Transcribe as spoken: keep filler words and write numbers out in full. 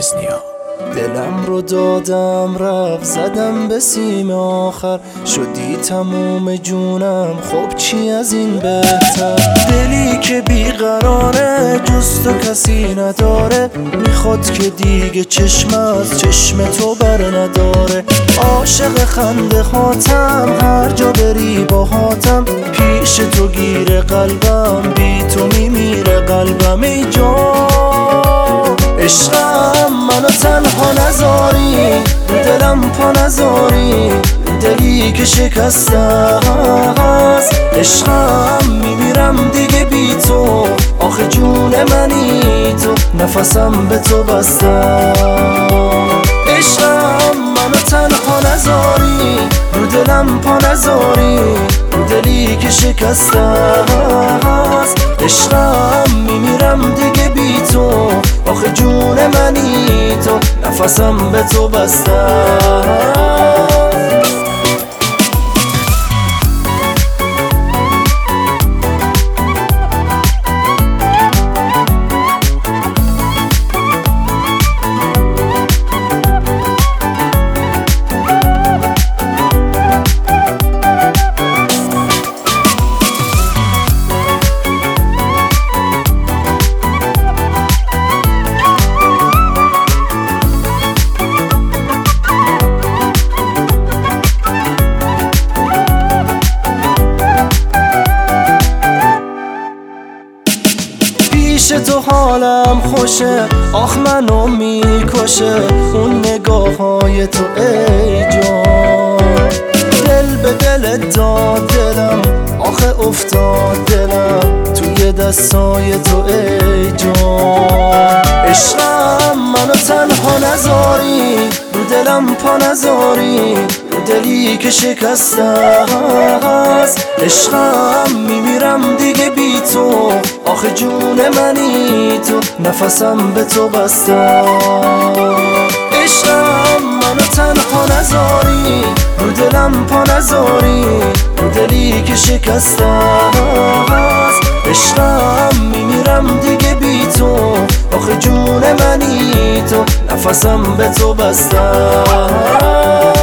بزنیا. دلم رو دادم رفت زدم به سیم آخر، شدی تموم جونم خب چی از این بهتر. دلی که بیقراره جز تو کسی نداره، میخواد که دیگه چشم از چشم تو بر نداره. عاشق خنده هاتم هر جا بری با هاتم، پیش تو گیر قلبم بی تو میمیره قلبم. ای جان عشقم منو تنها نذاری، دلم پا نذاری، دلی که شکسته هست. عشقم میمیرم دیگه بی تو، آخه جون منی تو، نفسم به تو بسته. عشقم منو تنها نذاری، رو دلم پا نذاری، دلی که شکسته هست. عشقم میمیرم دیگه بی تو، آخه جون منی تو، نفسم به تو بسته. پیش تو حالم خوشه، آخ منو میکشه اون نگاه های تو ای جان. دل به دل داد دلم، آخه افتاد دلم توی دستای تو ای جان. عشقم منو تنها نذاری، رو دلم پا نذاری، دلی که شکسته هست. عشقم میمیرم دیگه بی تو، آخه جون منی تو، نفسم به تو بسته. عشقم منو تنها نذاری، رو دلم پا نذاری، دلی که شکسته هست. عشقم میمیرم دیگه بی تو، آخه جون منی تو، نفسم به تو بسته.